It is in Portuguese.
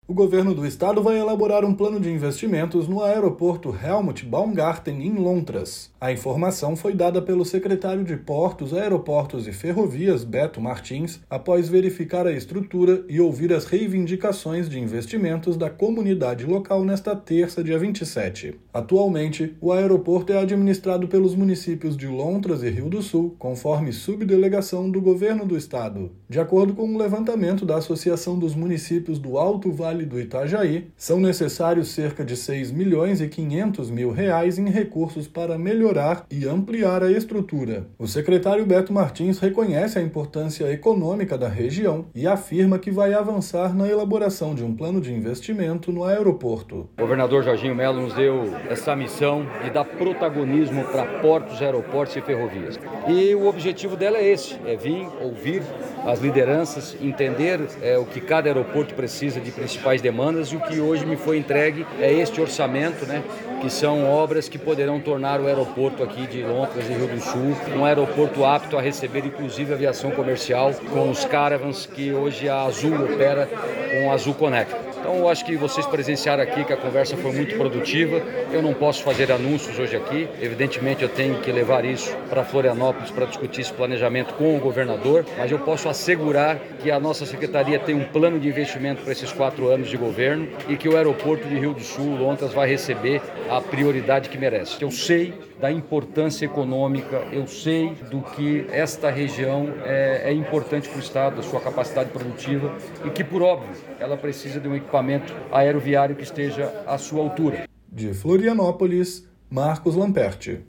O governo do estado vai elaborar um plano de investimentos no aeroporto Helmut Baumgarten, em Londras. A informação foi dada pelo secretário de Portos, Aeroportos e Ferrovias, Beto Martins, após verificar a estrutura e ouvir as reivindicações de investimentos da comunidade local nesta terça, dia 27. Atualmente, o aeroporto é administrado pelos municípios de Londras e Rio do Sul, conforme subdelegação do governo do estado. De acordo com o levantamento da Associação dos Municípios do Alto Vale do Itajaí, são necessários cerca de 6 milhões e 500 mil reais em recursos para melhorar e ampliar a estrutura. O secretário Beto Martins reconhece a importância econômica da região e afirma que vai avançar na elaboração de um plano de investimento no aeroporto. O governador Jorginho Melo nos deu essa missão de dar protagonismo para portos, aeroportos e ferrovias. E o objetivo dela é esse, é vir, ouvir as lideranças, entender o que cada aeroporto precisa de principais demandas, e o que hoje me foi entregue é este orçamento, que são obras que poderão tornar o aeroporto aqui de Londras e Rio do Sul um aeroporto apto a receber inclusive aviação comercial com os caravans que hoje a Azul opera com a Azul Connect. Então eu acho que vocês presenciaram aqui que a conversa foi muito produtiva. Eu não posso fazer anúncios hoje aqui, evidentemente eu tenho que levar isso para Florianópolis para discutir esse planejamento com o governador, mas eu posso assegurar que a nossa secretaria tem um plano de investimento para esses 4 anos de governo e que o aeroporto de Rio do Sul, Londras, vai receber a prioridade que merece. Eu sei da importância econômica, eu sei do que esta região é importante para o estado, da sua capacidade produtiva, e que, por óbvio, ela precisa de um equipamento aeroviário que esteja à sua altura. De Florianópolis, Marcos Lamperti.